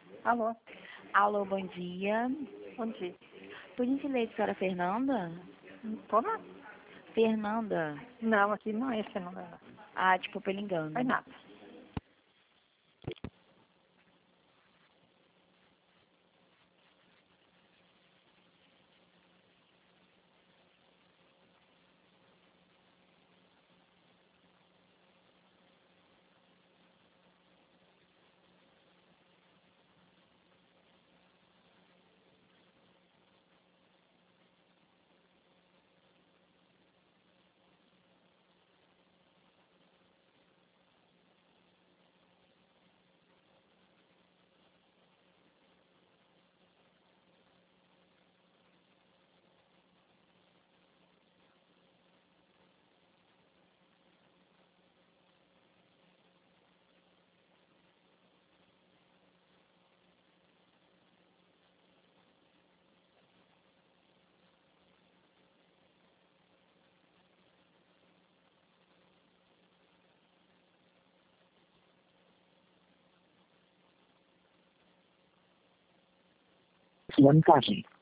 Alô, Alô, bom dia. bom dia. Por gentileza, senhora Fernanda? Como? Fernanda. Não, aqui não é esse número. Não Ah, desculpa pelo engano. faz nada. Vantagem.